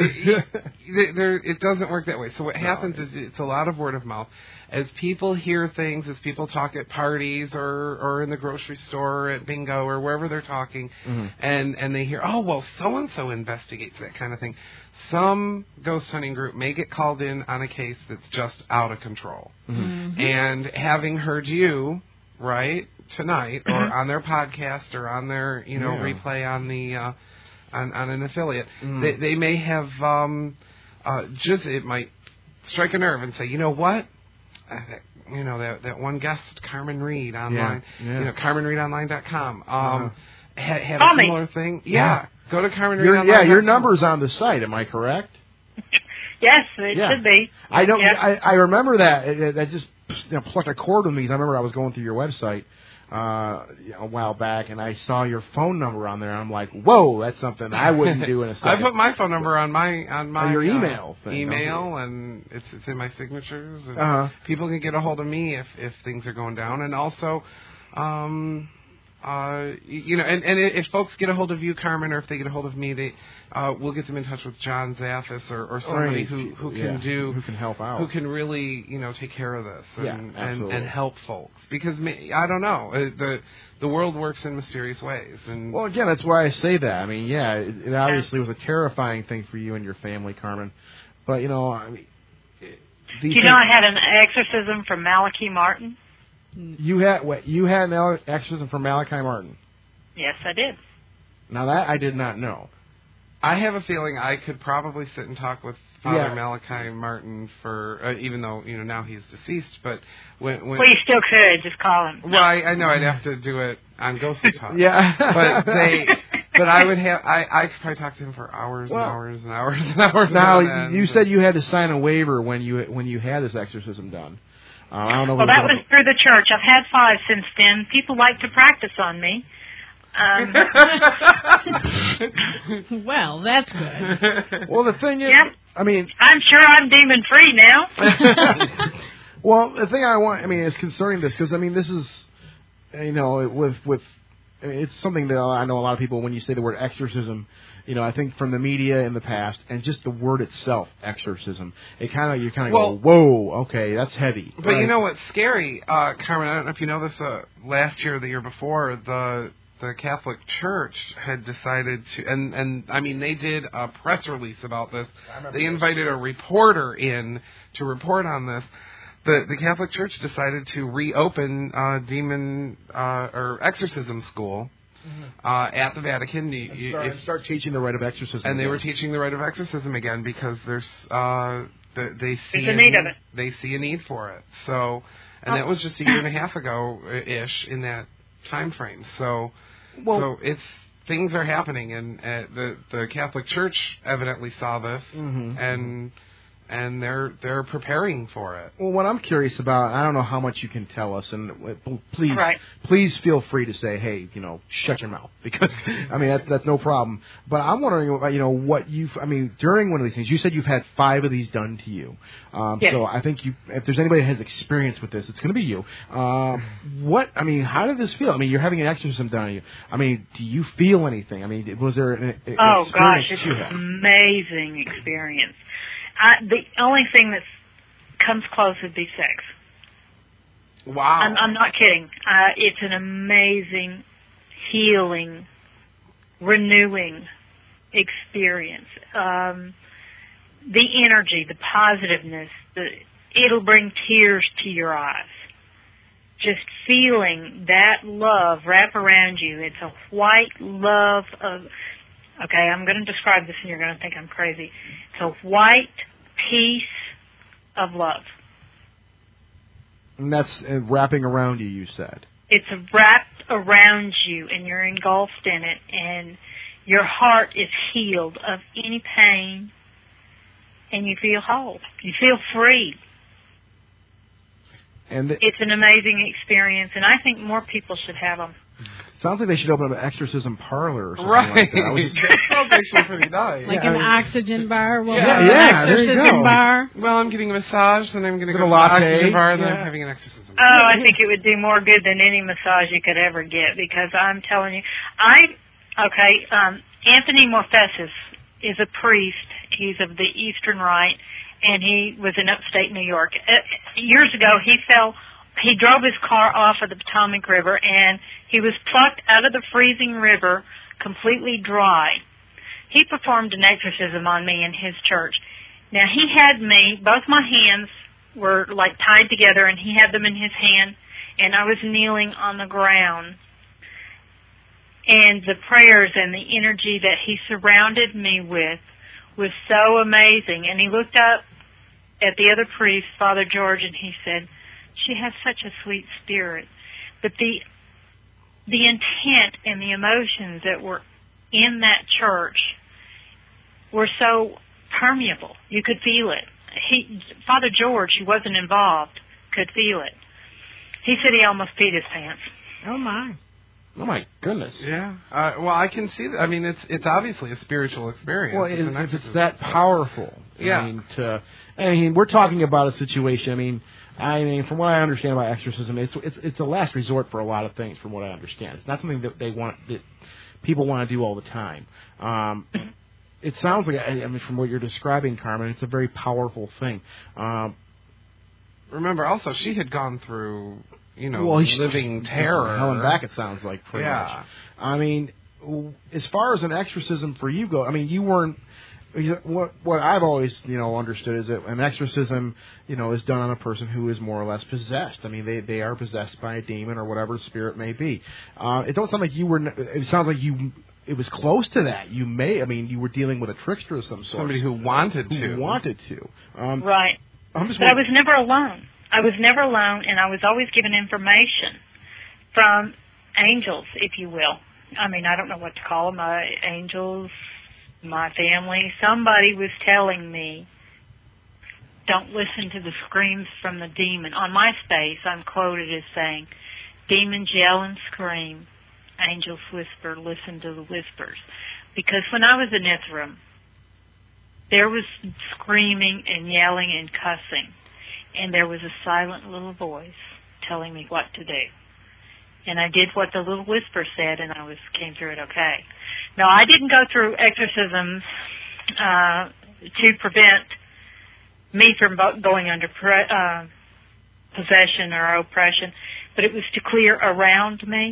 it doesn't work that way. So what happens is it's a lot of word of mouth. As people hear things, as people talk at parties or in the grocery store or at bingo or wherever they're talking, and they hear, oh, well, so-and-so investigates that kind of thing. Some ghost hunting group may get called in on a case that's just out of control. And having heard you, right, tonight, or on their podcast or on their, you know, replay on the on an affiliate, they may have it might strike a nerve and say, you know what? You know, that one guest, Carmen Reed online, you know, CarmenReedOnline.com, had a similar thing. Yeah. Go to Carmen Reed Online. Yeah, your number's on the site. Am I correct? Yes, it should be. I don't. Yeah. I remember that. That just plucked a chord with me, because I remember I was going through your website a while back, and I saw your phone number on there. I'm like, whoa, that's something I wouldn't do in a second. I put my phone number on your email thing. Email, and it's in my signatures. And people can get a hold of me if things are going down, and also. You know, and if folks get a hold of you, Carmen, or if they get a hold of me, we'll get them in touch with John Zaffis or somebody who can help out, who can really, you know, take care of this and help folks. Because I don't know, the world works in mysterious ways. And well, again, that's why I say that. I mean, it obviously was a terrifying thing for you and your family, Carmen. But you know, I mean, do you know I had an exorcism from Malachi Martin? You had an exorcism from Malachi Martin? Yes, I did. Now that I did not know. I have a feeling I could probably sit and talk with Father Malachi Martin for, even though, you know, now he's deceased, but when well, you still could, just call him. Well, I know I'd have to do it on Ghostly Talk. But I would have, I could probably talk to him for hours and hours and hours and hours. Now, you said you had to sign a waiver when you had this exorcism done. I don't know. Well, that was through the church. I've had 5 since then. People like to practice on me. Well, that's good. Well, the thing is, I mean, I'm sure I'm demon free now. Well, the thing is concerning this, because I mean, this is, you know, with it's something that I know a lot of people, when you say the word exorcism, you know, I think from the media in the past, and just the word itself, exorcism, you kind of go, whoa, okay, that's heavy. But you know what's scary, Carmen? I don't know if you know this. Last year, or the year before, the Catholic Church had decided to, and I mean, they did a press release about this. They invited a reporter in to report on this. The Catholic Church decided to reopen demon or exorcism school at the Vatican. Start teaching the rite of exorcism. And they were teaching the rite of exorcism again because there's they see a need of it. They see a need for it. So, and that was just a year and a half ago ish in that time frame. So it's things are happening, and the Catholic Church evidently saw this, and they're preparing for it. Well, what I'm curious about, I don't know how much you can tell us, and please feel free to say, hey, shut your mouth, because I mean that's no problem. But I'm wondering, what during one of these things, you said you've had 5 of these done to you. Yes. So I think if there's anybody that has experience with this, it's going to be you. How did this feel? I mean, you're having an exorcism done on you. I mean, do you feel anything? I mean, was there an experience gosh, it's you an had? amazing experience. The only thing that comes close would be sex. Wow. I'm not kidding. It's an amazing, healing, renewing experience. The energy, the positiveness, it'll bring tears to your eyes. Just feeling that love wrap around you. It's a white love of... Okay, I'm going to describe this and you're going to think I'm crazy. It's a white piece of love. And that's wrapping around you, you said. It's wrapped around you and you're engulfed in it, and your heart is healed of any pain, and you feel whole. You feel free. And it's an amazing experience, and I think more people should have them. Sounds like they should open up an exorcism parlor or something like that. That sounds actually pretty nice. Like an oxygen bar? Well, an exorcism bar? Well, I'm getting a massage, then I'm going to go to a the oxygen bar, then I'm having an exorcism. Oh, I think it would do more good than any massage you could ever get, because I'm telling you, Anthony Morphesis is a priest. He's of the Eastern Rite, and he was in upstate New York. Years ago, he drove his car off of the Potomac River, and he was plucked out of the freezing river completely dry. He performed an exorcism on me in his church. Now, he had me, both my hands were like tied together, and he had them in his hand, and I was kneeling on the ground. And the prayers and the energy that he surrounded me with was so amazing. And he looked up at the other priest, Father George, and he said, "She has such a sweet spirit." But the intent and the emotions that were in that church were so permeable. You could feel it. Father George, who wasn't involved, could feel it. He said he almost peed his pants. Oh, my. Oh, my goodness. Yeah. Well, I can see that. I mean, it's obviously a spiritual experience. Well, it's that powerful. Yeah. I mean, we're talking about a situation. I mean, from what I understand about exorcism, it's a last resort for a lot of things. From what I understand, it's not something that that people want to do all the time. It sounds like, from what you're describing, Carmen, it's a very powerful thing. Remember, also, she had gone through, living terror. Hell and back, it sounds like, pretty much. I mean, as far as an exorcism for you go, I mean, you weren't. What I've always, understood is that an exorcism, is done on a person who is more or less possessed. I mean, they are possessed by a demon or whatever spirit may be. It don't sound like you were. It sounds like it was close to that. You were dealing with a trickster of some sort. Somebody who wanted to. Right. But I was never alone. I was never alone, and I was always given information from angels, if you will. I mean, I don't know what to call them. Angels, my family. Somebody was telling me, don't listen to the screams from the demon. On MySpace, I'm quoted as saying, demons yell and scream, angels whisper, listen to the whispers. Because when I was in Ithram, there was screaming and yelling and cussing, and there was a silent little voice telling me what to do. And I did what the little whisper said, and I came through it okay. Now, I didn't go through exorcisms to prevent me from going under possession or oppression, but it was to clear around me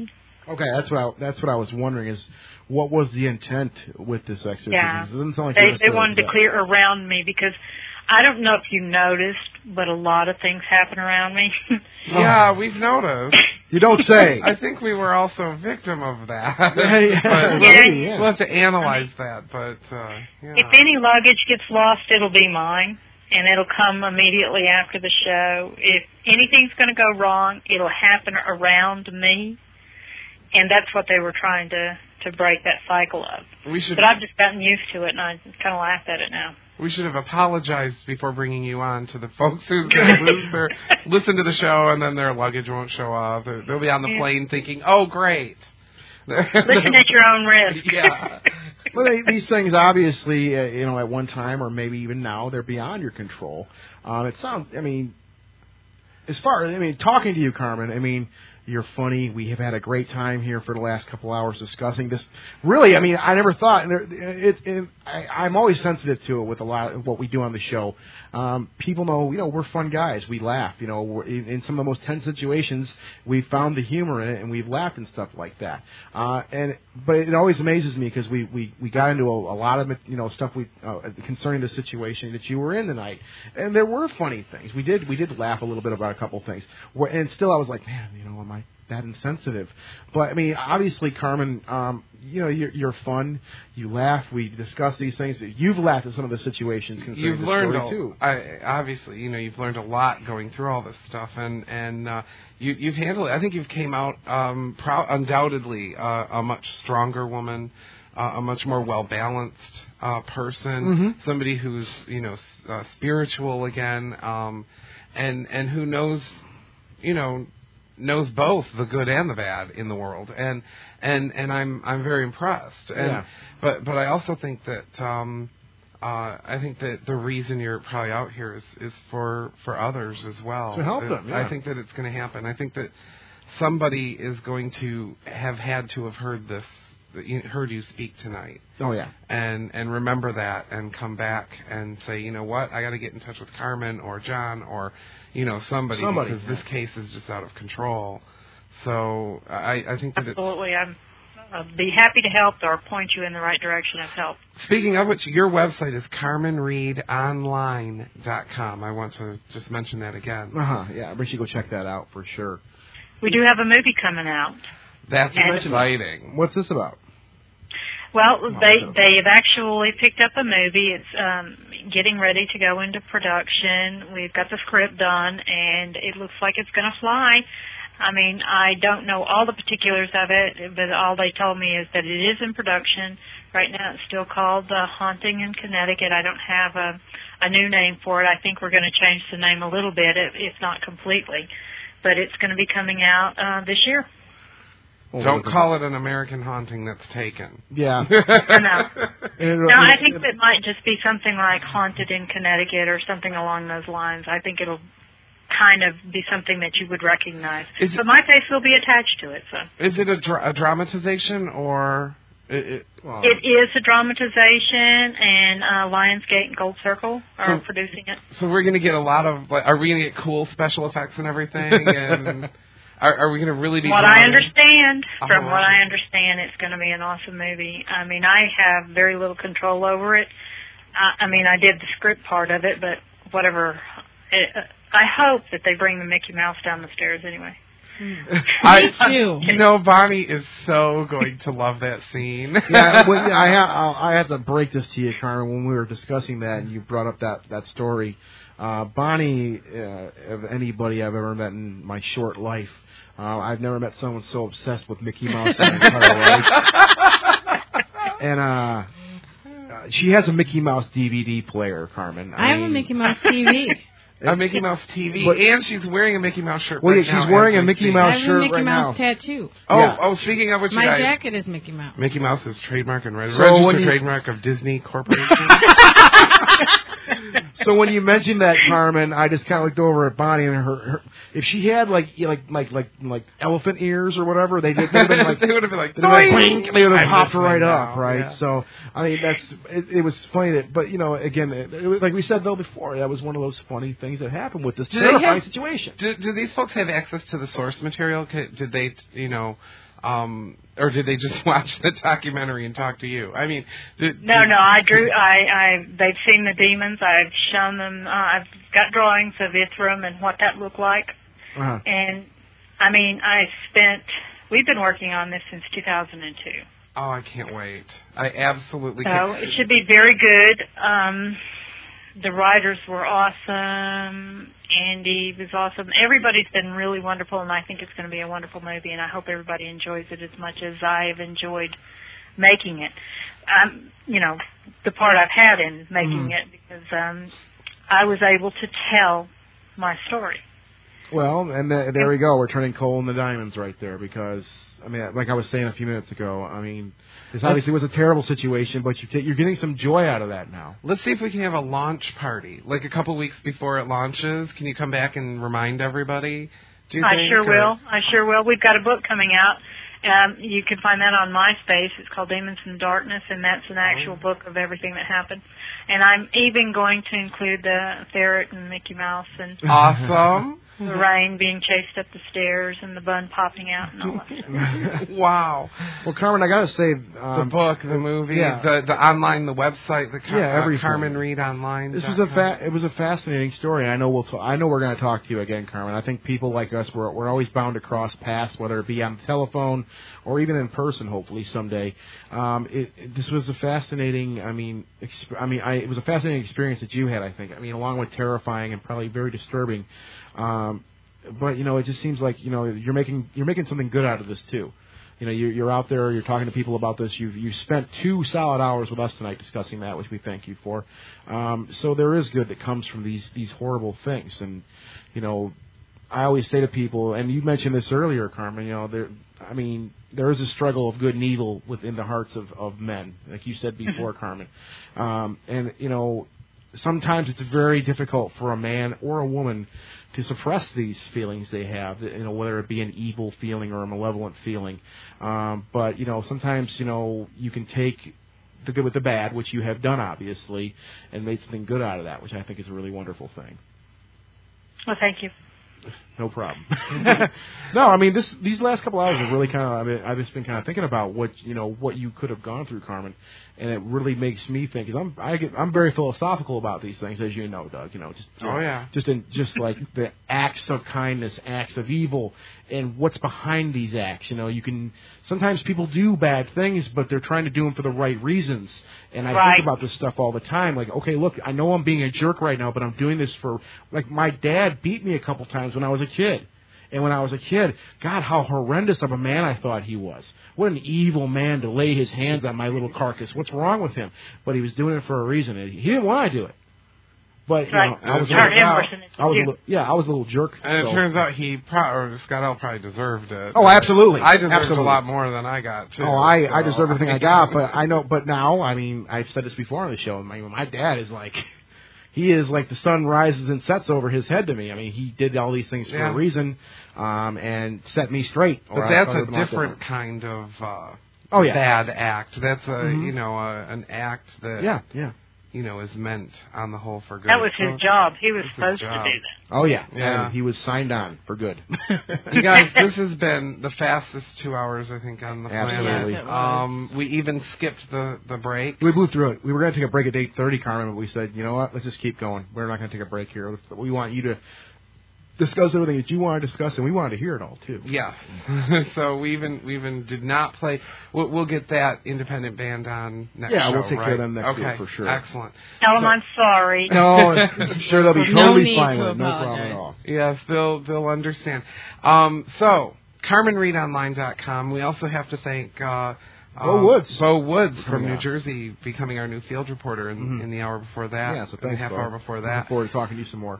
Okay, that's what I was wondering is what was the intent with this exorcism? Yeah. It doesn't sound like they wanted to clear around me because I don't know if you noticed, but a lot of things happen around me. Yeah, we've noticed. You don't say. I think we were also a victim of that. We'll have to analyze that, but if any luggage gets lost, it'll be mine, and it'll come immediately after the show. If anything's going to go wrong, it'll happen around me, and that's what they were trying to break that cycle of. But I've just gotten used to it, and I kind of laugh at it now. We should have apologized before bringing you on to the folks who's going to listen to the show and then their luggage won't show up. They'll be on the plane thinking, "Oh, great." Listen at your own risk. Yeah. Well, these things obviously, at one time or maybe even now, they're beyond your control. It sounds. Talking to you, Carmen. You're funny. We have had a great time here for the last couple hours discussing this. Really, I never thought. I'm always sensitive to it with a lot of what we do on the show. People know, we're fun guys. We laugh. In some of the most tense situations, we found the humor in it, and we've laughed and stuff like that. But it always amazes me because we got into a lot of stuff concerning the situation that you were in tonight, and there were funny things. We did laugh a little bit about a couple things, and still I was like, man, am I that insensitive? But obviously, Carmen, you're fun. You laugh. We discuss these things. You've laughed at some of the situations concerning you've the learned story too. Obviously, you've learned a lot going through all this stuff, and you've handled it. I think you've came out undoubtedly a much stronger woman, a much more well balanced person, somebody who's spiritual again, and who knows both the good and the bad in the world, and I'm very impressed. But I also think that I think that the reason you're probably out here is for others as well. To help them. Yeah. I think that it's going to happen. I think that somebody is going to have had to have heard this. Heard you speak tonight. Oh yeah. And remember that and come back and say, you know what, I got to get in touch with Carmen or John or somebody because this case is just out of control. So I think that absolutely, I'll be happy to help or point you in the right direction of help. Speaking of which, your website is CarmenReedOnline.com. I want to just mention that again. Yeah, I wish you go check that out for sure. We do have a movie coming out. That's exciting. What's this about? Well, they have actually picked up a movie. It's getting ready to go into production. We've got the script done, and it looks like it's going to fly. I don't know all the particulars of it, but all they told me is that it is in production. Right now it's still called The Haunting in Connecticut. I don't have a new name for it. I think we're going to change the name a little bit, if not completely. But it's going to be coming out this year. Don't call it an American Haunting that's taken. Yeah. No, I think it might just be something like Haunted in Connecticut or something along those lines. I think it'll kind of be something that you would recognize. But my face will be attached to it. So. Is it a dramatization or... It is a dramatization, and Lionsgate and Gold Circle are producing it. So we're going to get a lot of... are we going to get cool special effects and everything? And... Are we going to really be... From what I understand, it's going to be an awesome movie. I have very little control over it. I did the script part of it, but whatever. I hope that they bring the Mickey Mouse down the stairs anyway. Me too. Bonnie is so going to love that scene. I have to break this to you, Carmen. When we were discussing that and you brought up that story, Bonnie, of anybody I've ever met in my short life, I've never met someone so obsessed with Mickey Mouse in my entire life. And she has a Mickey Mouse DVD player, Carmen. I have a Mickey Mouse TV. A Mickey Mouse TV, and she's wearing a Mickey Mouse shirt. Well, yeah, she's wearing a Mickey Mouse shirt right now. I have a Mickey Mouse tattoo. Oh, speaking of which, my jacket is Mickey Mouse. Mickey Mouse is trademark and registered trademark of Disney Corporation. So when you mentioned that, Carmen, I just kind of looked over at Bonnie and her if she had like elephant ears or whatever, they would have been like they would have been like blink, they would have popped right up, right? Yeah. So it was funny but again, like we said though before, that was one of those funny things that happened with this terrifying situation. Do these folks have access to the source material? Did they Or did they just watch the documentary and talk to you? I mean, No. They've seen the demons. I've shown them. I've got drawings of Ithram and what that looked like. Uh-huh. And I mean, we've been working on this since 2002. Oh, I can't wait. I absolutely so can't. It should be very good. The writers were awesome. Andy was awesome. Everybody's been really wonderful, and I think it's going to be a wonderful movie, and I hope everybody enjoys it as much as I have enjoyed making it. The part I've had in making it, because I was able to tell my story. Well, and there we go. We're turning coal into diamonds right there because, I mean, like I was saying a few minutes ago, I mean, this obviously was a terrible situation, but you're getting some joy out of that now. Let's see if we can have a launch party, like a couple weeks before it launches. Can you come back and remind everybody? Do you think? I sure will. We've got a book coming out. You can find that on MySpace. It's called Demons in Darkness, and that's an actual book of everything that happened. And I'm even going to include the ferret and Mickey Mouse and awesome. The rain being chased up the stairs and the bun popping out and all that stuff. Wow. Well, Carmen, I got to say... the book, the movie, the online, the website, everything. Carmen Reed Online. This was it was a fascinating story. I know we're going to talk to you again, Carmen. I think people like us, we're always bound to cross paths, whether it be on the telephone or even in person, hopefully someday. This was a fascinating, it was a fascinating experience that you had, I think. I mean, along with terrifying and probably very disturbing. But it just seems like you're making something good out of this too. You're out there, you're talking to people about this. You've spent 2 solid hours with us tonight discussing that, which we thank you for. So there is good that comes from these horrible things. And I always say to people, and you mentioned this earlier, Carmen. There is a struggle of good and evil within the hearts of men, like you said before, Carmen. Sometimes it's very difficult for a man or a woman to suppress these feelings they have, whether it be an evil feeling or a malevolent feeling. But sometimes, you can take the good with the bad, which you have done, obviously, and made something good out of that, which I think is a really wonderful thing. Well, thank you. No problem. No, these last couple hours have really I've just been kind of thinking about what you could have gone through, Carmen, and it really makes me think. Because I'm very philosophical about these things, as you know, Doug. Just like the acts of kindness, acts of evil, and what's behind these acts. Sometimes people do bad things, but they're trying to do them for the right reasons. And I think about this stuff all the time. Like, okay, look, I know I'm being a jerk right now, but I'm doing this for, like, my dad beat me a couple times when I was a kid. And when I was a kid, God, how horrendous of a man I thought he was. What an evil man to lay his hands on my little carcass. What's wrong with him? But he was doing it for a reason. He didn't want to do it. But I was a little jerk. And it turns out Scott L probably deserved it. Oh, absolutely. I deserved a lot more than I got too. Oh, I deserve everything I got, but I know. But now, I've said this before on the show. My dad is like, he is like the sun rises and sets over his head to me. He did all these things for a reason, and set me straight. But that's a different kind of bad act. That's an act that is meant on the whole for good. That was his job. He was supposed to do that. Oh yeah. He was signed on for good. You guys, this has been the fastest 2 hours I think on the Absolutely. planet. We even skipped the break. We blew through it. We were going to take a break at 8:30, Carmen, but we said, you know what? Let's just keep going. We're not going to take a break here. We want you to discuss everything that you want to discuss, and we wanted to hear it all too. Yes. So we even did not play. We'll get that independent band on next show. Yeah, we'll take care of them next week for sure. Excellent. Tell them I'm sorry. No, I'm sure they'll be totally fine with it. No problem at all. Yes, they'll understand. So CarmenReedOnline.com. We also have to thank Bo Woods from New Jersey, becoming our new field reporter in the hour before that. Yeah, so thanks, half hour before that. Looking forward to talking to you some more.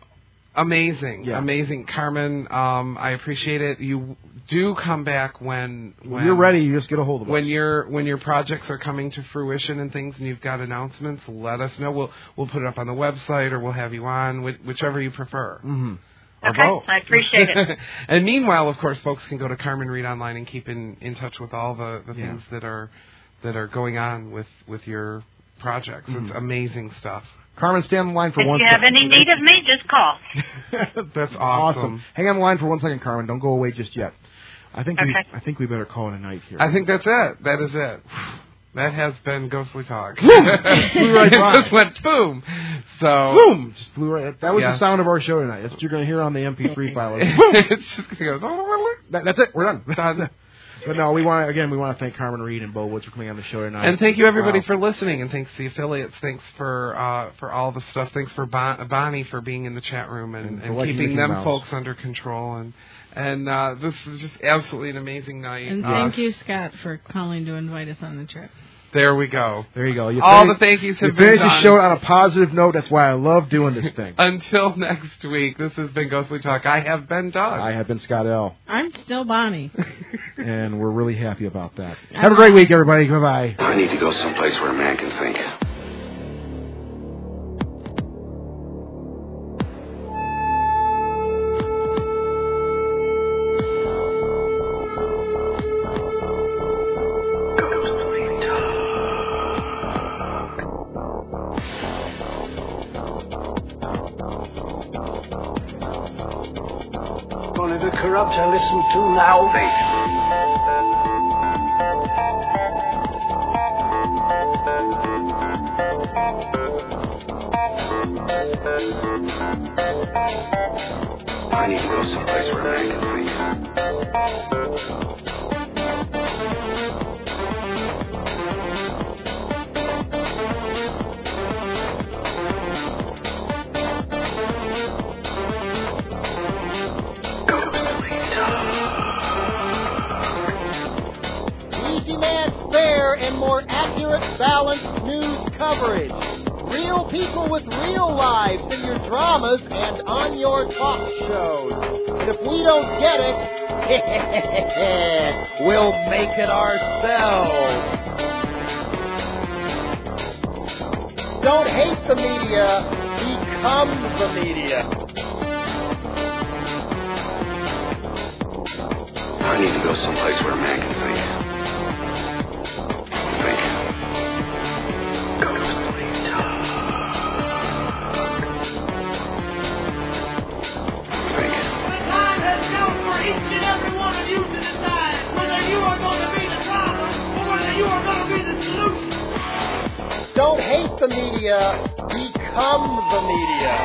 Amazing, Carmen. I appreciate it. You do come back when you're ready. You just get a hold of us. When your projects are coming to fruition and things, and you've got announcements, let us know. We'll put it up on the website, or we'll have you on, whichever you prefer. Mm-hmm. Or both. I appreciate it. And meanwhile, of course, folks can go to Carmen Reed Online and keep in touch with all the things that are going on with your projects. It's amazing stuff. Carmen, stay on the line for 1 second. If you have any need of me, just call. That's awesome. Hang on the line for 1 second, Carmen. Don't go away just yet. I think we better call it a night here. I think that's it. That is it. That has been Ghostly Talk. Flew right by. It just went boom. So boom, just flew right. That was the sound of our show tonight. That's what you're going to hear on the MP3 file. It's just going to go. That's it. We're done. But no, we want to thank Carmen Reed and Bo Woods for coming on the show tonight. And thank you everybody for listening, and thanks to the affiliates. Thanks for all the stuff. Thanks for Bonnie for being in the chat room and keeping them folks under control. And this is just absolutely an amazing night. And thank you, Scott, for calling to invite us on the trip. There we go. There you go. All the thank yous have been done. You finished the show on a positive note. That's why I love doing this thing. Until next week, this has been Ghostly Talk. I have been Doug. I have been Scott L. I'm still Bonnie. And we're really happy about that. Have a great week, everybody. Bye-bye. I need to go someplace where a man can think. Corrupt I listen to now. I need to go someplace where a man can think. More accurate, balanced news coverage. Real people with real lives in your dramas and on your talk shows. And if we don't get it, we'll make it ourselves. Don't hate the media, become the media. I need to go someplace where a man can think. Don't hate the media, become the media.